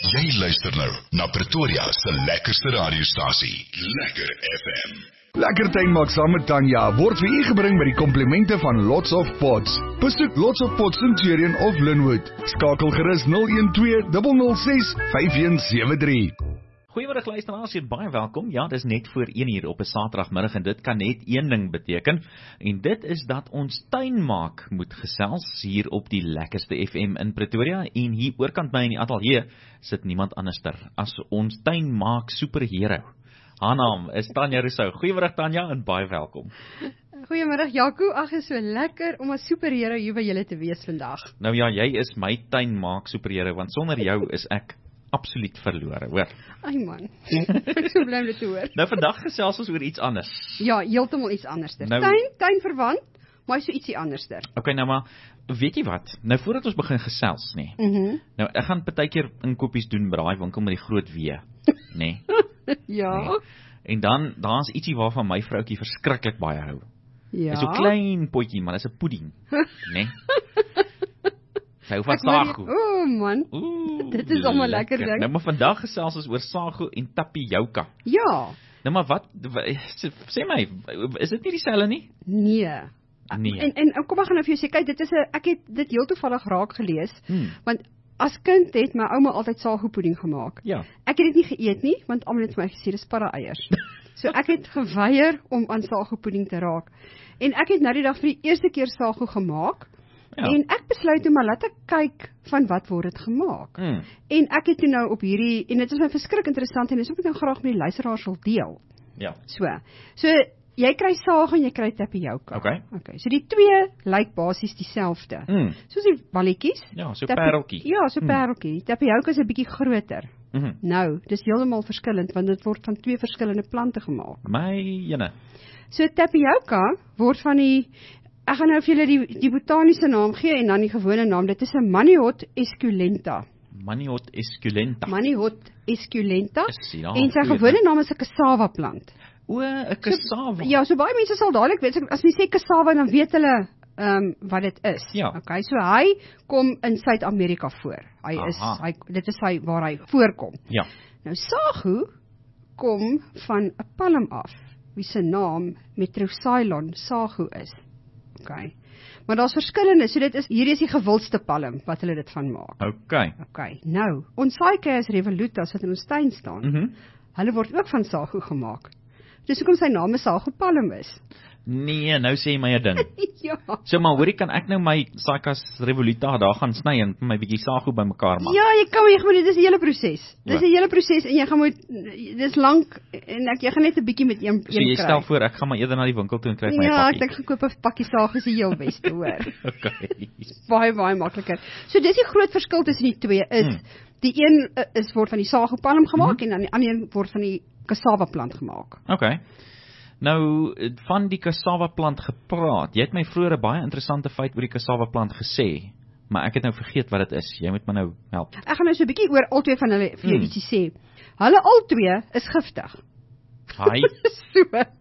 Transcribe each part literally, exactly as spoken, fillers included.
Jy luister nou na Pretoria se lekkerste radiostasie, Lekker F M. Lekker tuinmaak saam met Tanya word vir u gebring by die komplimente van Lots of Pots. Besoek Lots of Pots Centurion of Linwood. Skakel gerus nul een twee nul nul ses vyf een sewe drie. Goeiemiddag luisteraars, hier baie welkom. Ja, dis net voor een uur op 'n Saterdagmiddag en dit kan net een ding beteken en dit is dat ons tuinmaak moet gesels hier op die lekkerste F M in Pretoria en hier oorkant my in die ateljee sit niemand anderster as ons tuinmaak superhero. Haar naam is Tanya Rousseau. Goeiemiddag Tanya en baie welkom. Goeiemiddag Jaco, ag is so lekker om 'n superhero hier by julle te wees vandag. Nou ja, jy is my tuinmaak superhero want sonder jou is ek absoluut verlore, hoor. Ai man, ek so bly om dit te hoor. Nou vandag gesels ons oor iets anders. Ja, heeltemal iets anderster. Nou, tuin, tuin verwant, maar so ietsie anderster. Okay, nou maar, weet jy wat? Nou voordat ons begin gesels, nê. Mhm. Mm nou ek gaan partykeer inkopies doen by daai winkel met die groot W, nê. Ja. Nee. En dan daar's ietsie waarvan my vroutjie verskriklik baie hou. Ja. Dis so klein potjie, maar dis 'n pudding, nê. Sy hou van sago. O oh, man, Ooh, dit is allemaal lekker ding. Nou maar vandag gesels ons oor sago en tapioca. Ja. Nou maar wat, wat sê my, is dit nie dieselfde nie? Nee. Nee. En, en kom ek gaan nou vir jou sê, kyk, dit is 'n ek het dit heel toevallig raak gelees, Hmm. want as kind het my ouma altyd sago pudding gemaak. Ja. Ek het dit nie geëet nie, want almal het vir my gesê dis padda eiers. So ek het geweier om aan sago pudding te raak. En ek het nou die dag vir die eerste keer sago gemaak. Ja. En ek besluit toe maar laat ek kyk van wat word dit gemaak. Hmm. En ek het toe nou op hierdie en dit is my verskrik interessant en dis ook ek nou graag met die luisteraars wil deel. Ja. So. So jy kry sago en jy kry tapioca. Okay. Okay. So die twee lyk basies dieselfde. Hmm. Soos die balletjies. Ja, so Tapi- pareltjie. Ja, so Hmm. pareltjie. Tapioca is 'n bietjie groter. Mhm. Nou, dis heeltemal verskillend want dit word van twee verskillende plante gemaak. My jene. So tapioca word van die ek gaan nou vir julle die die botaniese naam gee en dan die gewone naam. Dit is 'n Manihot esculenta. Manihot esculenta. Manihot esculenta. Is die, ja, En sy goeie gewone naam is 'n cassava plant. O, 'n cassava. Ja, so baie mense sal dadelik weet as mens sê cassava dan weet hulle ehm um, wat dit is. Ja. Okay, so hy kom in Suid-Amerika voor. Hy Aha. is hy dit is hy waar hy voorkom. Ja. Nou sago kom van 'n palm af, wie se naam Metroxylon sago is. Okay. Maar daar's verskillende, so dit is hierdie is die gewildste palm wat hulle dit van maak. Okay. Okay. Nou, ons Saikeus revolutas wat in ons tuin staan. Mhm. Hulle word ook van sago gemaak. Dis hoekom sy naam 'n sago palm is. Nee, nou sê my 'n ding. Ja. So maar hoorie, kan ek nou my Saikas Revoluta daar gaan sny en my bietjie sago bymekaar maak? Ja, jy kan maar jy gaan dit is 'n hele proses. Dis Ja. 'n hele proses en jy gaan moet dis lank en ek jy gaan net 'n bietjie met een So een jy kry. stel voor ek gaan maar eerder na die winkel toe en kry my Ja, ek pakkie. dink gekoop 'n pakkie sago is die heel beste, hoor. Okay. Baie baie makliker. So dis die groot verskil tussen die twee is Hmm. die een uh, is word van die sago palm gemaak Hmm. en dan die ander een word van die cassava plant gemaak. Okay. Nou, van die cassava plant gepraat. Jy het my vroeër 'n baie interessante feit oor die cassava plant gesê, maar ek het nou vergeet wat dit is. Jy moet my nou help. Ek gaan nou so 'n bietjie oor albei van hulle vir jou Hmm. ietsie sê. Hulle albei is giftig. Hi. So,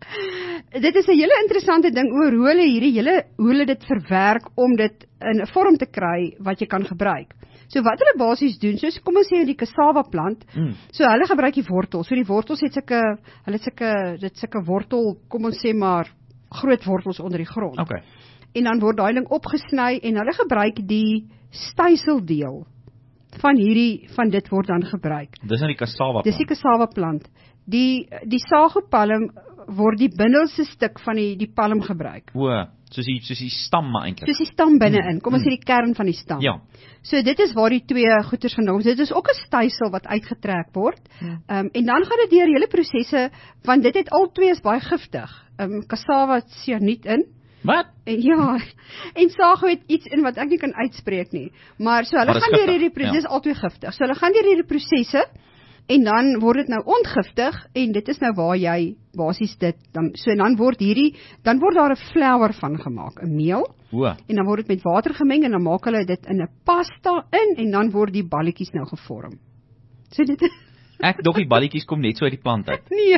dit is 'n hele interessante ding oor hoe hulle hierdie hele hoe hulle dit verwerk om dit in 'n vorm te kry wat jy kan gebruik. So wat hulle basies doen, soos kom ons sê die cassava plant, Mm. so hulle gebruik die wortels. So die wortels het sulke hulle het sulke dit sulke wortel, kom ons sê maar groot wortels onder die grond. Okay. En dan word daai ding opgesny en hulle gebruik die styseldeel van hierdie van dit word dan gebruik. Dis nou die cassava Dis die plant. cassava plant. Die die sagopalm word die binnelandste stuk van die die palm gebruik. O, soos die soos die stam maar eintlik. Soos die stam binne-in. Kom ons sê die kern van die stam. Ja. So dit is waar die twee goeters vandaan kom. Dit is ook 'n stysel wat uitgetrek word. Ehm um, en dan gaan dit deur hele prosesse want dit het al twee is baie giftig. Ehm um, cassava het cyaniet in. Wat? En ja, en sago het iets in wat ek nie kan uitspreek nie. Maar so hulle Maar dis gaan deur giftig, hierdie proses ja. albei giftig. So hulle gaan deur hierdie prosesse en dan word dit nou ontgiftig en dit is nou waar jy basies dit dan so dan word hierdie dan word daar 'n flour van gemaak, 'n meel. O. En dan word dit met water gemeng en dan maak hulle dit in 'n pasta in en dan word die balletjies nou gevorm. So dit Ek dog die balletjies kom net so uit die plant uit. nee.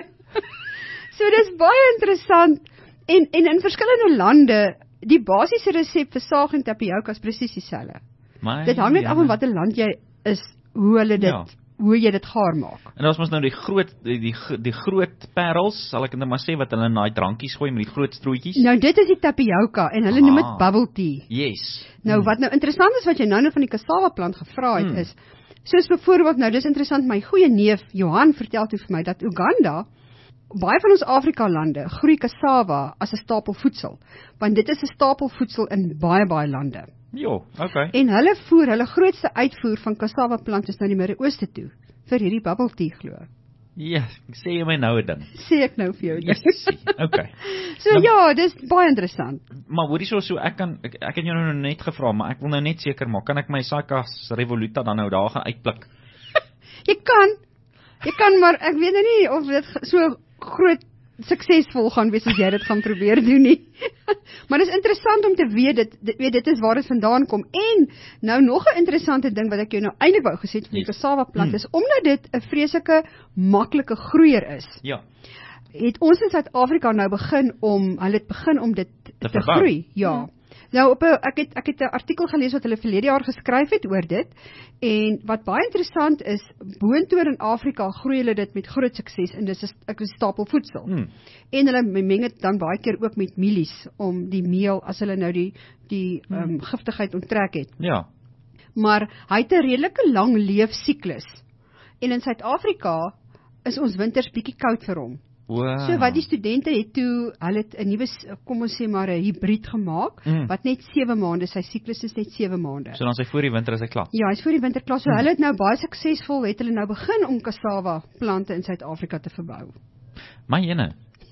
So dis baie interessant en en in verskillende lande die basiese resep vir saag en tapioca is presies dieselfde. My Dit hang net ja. af van watter land jy is, hoe hulle dit Ja. hoe jy dit gaar maak. En daar's mos nou die groot die, die die groot parels, sal ek net maar sê wat hulle in daai drankies gooi met die groot strootjies. Nou dit is die tapioca en hulle Aha. noem dit bubble tea. Yes. Nou wat nou interessant is wat jy nou nou van die cassava plant gevra het Hmm. is, soos byvoorbeeld nou dis interessant, my goeie neef Johan vertel toe vir my dat Uganda, baie van ons Afrika lande groei cassava as 'n stapelvoedsel, want dit is 'n stapelvoedsel in baie baie lande. Jo, okay. En hulle voer, hulle grootste uitvoer van cassava plant is na die Midde-Ooste toe vir hierdie bubble tea glo. Ja, sê jy my nou 'n ding. Sê ek nou vir jou. Yes. Okay. So Nou- ja, dis baie interessant. Maar hoorie so so ek kan ek, ek het jou nou net gevra, maar ek wil nou net seker maak, kan ek my Saikas Revoluta dan nou daar gaan uitpluk? Jy kan, jy kan, maar ek weet nou nie of dit ge- so groot suksesvol gaan wees as jy dit gaan probeer doen nie. Maar dit is interessant om te weet dit, dit weet dit is waar dit vandaan kom. En nou nog 'n interessante ding wat ek jou nou eintlik wou gesê het van die Yes. cassava plant Hmm. is omdat dit 'n vreeslike maklike groeier is. Ja. Het ons in Suid-Afrika nou begin om hulle het begin om dit Te te, te verbou. groei. Ja. Hmm. Nou op 'n ek het ek het 'n artikel gelees wat hulle verlede jaar geskryf het oor dit en wat baie interessant is, boontoe in Afrika groei hulle dit met groot sukses en dis 'n ek is stapelvoedsel. Hmm. En hulle meng dit dan baie keer ook met mielies om die meel as hulle nou die die Hmm. um, giftigheid onttrek het. Ja. Maar hy het 'n redelike lang leefsiklus. En in Suid-Afrika is ons winters bietjie koud vir hom. Wow. So wat die studente het toe, hulle het 'n nuwe, kom ons sê maar 'n hibried gemaak, Mm. wat net sewe maande, sy siklus is net sewe maande. So dan sy voor die winter is hy klaar. Ja, hy's voor die winterklas, so Mm. hulle het nou baie suksesvol, het hulle nou begin om cassava plante in Suid-Afrika te verbou. My jene.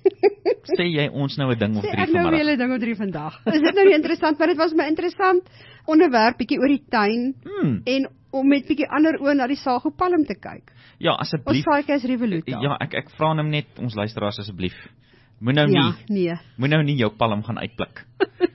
Sê jy ons nou 'n ding of Sê drie ek nou vanmiddag? weer 'n ding of drie vandag. Is dit nou nie interessant, maar dit was my interessant onderwerp bietjie oor die tuin Hmm. en om met bietjie ander oë na die Sago palm te kyk. Ja, Ons asseblief. Saikas Revoluta. Ja, ek ek vra nou net ons luisteraars asseblief. Moet nou ja, nie, nee. moet nou nie jou palm gaan uitpluk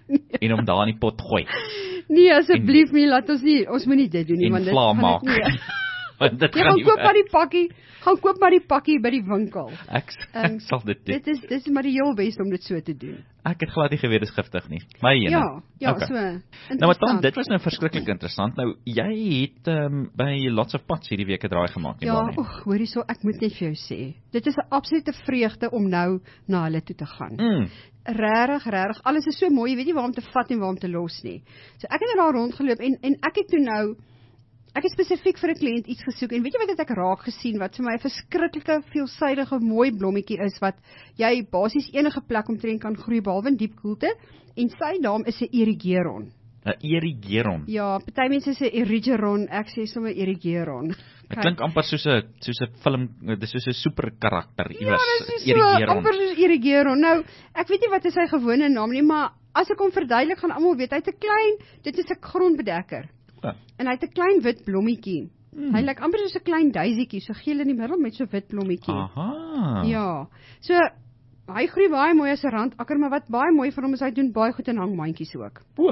en hom daar in die pot gooi. Nee, asseblief nie, laat ons nie, ons moenie dit doen nie, En want dit vla gaan maak. dit nie. Want dit Jy gaan gaan nie koop werk. maar die pakkie, gaan koop maar die pakkie by die winkel. Ek, Um, ek sal dit doen. Dit is dis maar die heel beste om dit so te doen. Ek het glad nie geweet dis giftig nie. My jene. Ja, ja, Okay. so. Nou maar dan, interessant. dit was nou verskriklik interessant. Nou, jy het um, by Lots of Pots hierdie week 'n draai gemaak, nie Ja, waar nie? oeg, hoorie so, ek moet net vir jou sê. Dit is 'n absolute vreugde om nou na hulle toe te gaan. Mm. Regtig, regtig, alles is so mooi, jy weet nie waar om te vat en waar om te los nie. So ek het daar rondgeloop en en ek het toe nou ek het spesifiek vir 'n kliënt iets gesoek en weet jy wat het ek raak gesien wat vir my 'n verskriklike veelsidige mooi blommetjie is wat jy basies enige plek omtrent kan groei behalwe in diep koelte en sy naam is 'n erigeron. 'n Erigeron. Ja, party mense sê erigeron, ek sê sommer erigeron. Dit klink amper soos 'n soos 'n film, dis soos 'n super karakter Ja, iewers. dit is so Erigeron. amper soos erigeron. Nou, ek weet nie wat is sy gewone naam nie, maar as ek hom verduidelik gaan almal weet hy't 'n klein, dit is 'n grondbedekker. Ja. En hy het 'n klein wit blommetjie. Hmm. Hy lyk amper soos 'n klein duisietjie, so geel in die middel met so wit blommetjie. Aha. Ja. So hy groei baie mooi as 'n randakker, maar wat baie mooi van hom is hy doen baie goed in hangmandjies ook. O.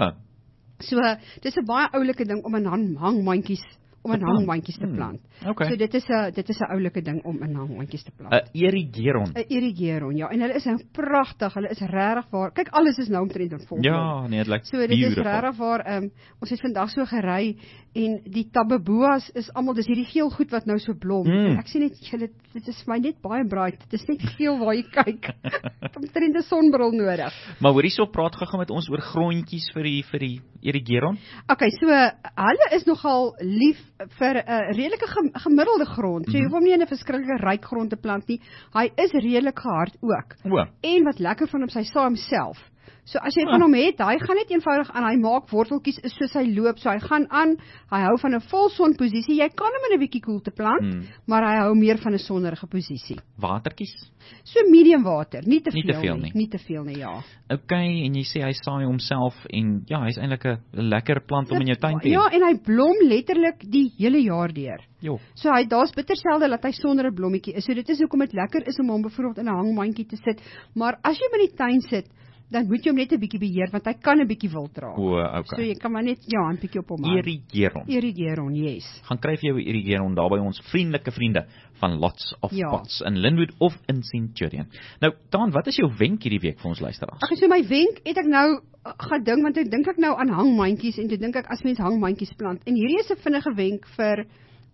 So dis 'n baie oulike ding om in hang- hangmandjies om in Te plant. hangmandjies te Hmm. plant. Okay. So dit is 'n dit is 'n oulike ding om in hangmandjies te plant. 'n Erigeron. 'n Erigeron, ja, en hulle is nou pragtig, hulle is regtig waar. Kyk, alles is nou omtrent in vol. Ja, nee, dit lyk So dit is beautiful. regtig waar. Um, ons het vandag so gery en die tababoas is almal, dis hierdie geel goed wat nou so blom. Mm. Ek sien net jy, dit dit is vir my net baie bright. Dit is net geel waar jy kyk. Ek het omtrent 'n sonbril nodig. Maar hoorie so praat gegaan met ons oor grondjies vir die vir die Erigeron. Okay, so hulle is nogal lief vir 'n uh, redelike gem gemiddelde grond. So jy hoef hom nie in 'n verskriklike ryk grond te plant nie. Hy is redelik gehard ook. O. En wat lekker van hom, sy saai homself. So as jy Ah. van hom het, hy gaan net eenvoudig aan, hy maak worteltjies is soos hy loop, so hy gaan aan, hy hou van 'n volsonposisie. Jy kan hom in 'n bietjie koelte plant, Hmm. maar hy hou meer van 'n sonderige posisie. Watertjies. So medium water, nie te Nie veel te veel nie, nie. nie te veel nie, ja. Okay, en jy sê hy saai homself en ja, hy's eintlik 'n lekker plant om in jou tuin te hê. Ja, en hy blom letterlik die hele jaar deur. Jo. So hy daar's bitter selde dat hy sonder 'n blommetjie is. So dit is hoekom dit lekker is om hom byvoorbeeld in 'n hangmandjie te sit. Maar as jy hom in die tuin sit, dan moet jy hom net 'n bietjie beheer want hy kan 'n bietjie wild raak. O, So okay. jy kan maar net ja, 'n bietjie op hom hou. Erigeron. Erigeron, yes. Gaan kry vir jou 'n Erigeron daar by ons vriendelike vriende van Lots of Ja. Pots in Linwood of in Centurion. Nou, Daan, wat is jou wenk hierdie week vir ons luisteraars? Ag, so my wenk het ek nou uh, gedink want ek dink ek nou aan hangmandjies en toe dink ek as mens hangmandjies plant. En hierdie is 'n vinnige wenk vir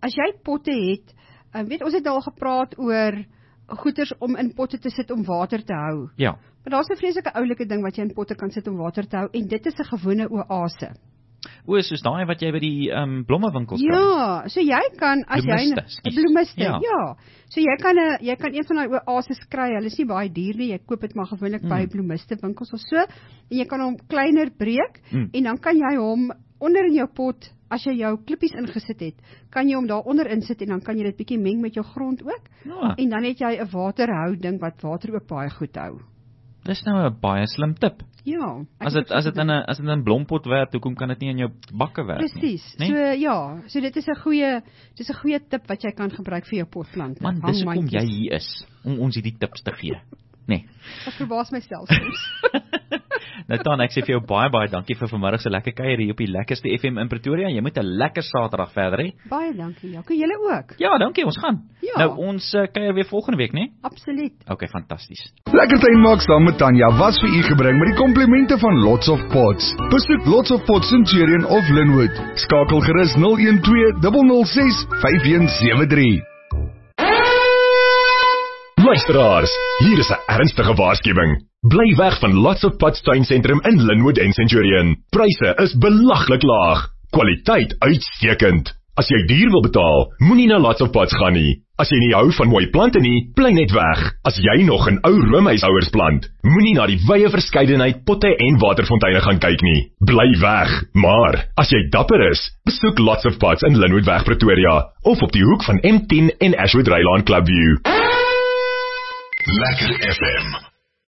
as jy potte het, um, weet ons het al gepraat oor goeders om in potte te sit om water te hou. Ja. Maar daar's 'n vreeslike oulike ding wat jy in potte kan sit om water te hou, en dit is 'n gewone oase. O, soos daai wat jy by die um, blommewinkels kry. Ja, so jy kan, as Bloemiste, jy, skus. bloemiste, Ja. ja. So jy kan, a, jy kan een van die oases kry, hulle is nie baie duur nie, jy koop dit maar gewoonlik mm. by bloemiste winkels of so, en jy kan hom kleiner breek, mm. en dan kan jy hom onder in jou pot, as jy jou klippies ingesit het, kan jy hom daar onder insit, en dan kan jy dit bietjie meng met jou grond ook, Ja. en dan het jy 'n waterhouding wat water ook baie goed hou. Dis nou 'n baie slim tip. Ja. ek As het dit as dit in 'n as dit in 'n blompot werk, hoekom kan dit nie in jou bakke werk nie? Presies. Nee? So ja, so dit is 'n goeie dis 'n goeie tip wat jy kan gebruik vir jou potplante. Man, dis hoekom jy Hangmandjies. hier is, om ons hierdie tips te gee. Nee. Ek verbaas myself soms. Nou Tan, ek sê vir jou baie baie dankie vir vanmiddag se lekker kuier hier op die lekkerste F M in Pretoria. Jy moet 'n lekker Saterdag verder hê. Baie dankie, Jaco. Julle ook. Ja, dankie, ons gaan. Ja. Nou ons uh, kuier weer volgende week, né? Absoluut. Okay, fantasties. Lekker tuinmaak saam met Tanya was vir u gebring met die komplimente van Lots of Pots. Besoek Lots of Pots Centurion of Linwood. Skakel gerus nul een twee, nul nul ses, vyf een sewe drie. Luisteraars, hier is 'n ernstige waarskuwing. Bly weg van Lots of Pots tuinsentrum in Linwood en Centurion. Pryse is belaglik laag. Kwaliteit uitstekend. As jy duur wil betaal, moenie na Lots of Pots gaan nie. As jy nie hou van mooi plante nie, bly net weg. As jy nog 'n ou roomhuishouers plant, moenie na die wye verskeidenheid potte en waterfonteine gaan kyk nie. Bly weg. Maar as jy dapper is, besoek Lots of Pots in Linwoodweg Pretoria of op die hoek van M tien en Ashwood Rylaan Clubview. Lekker F M.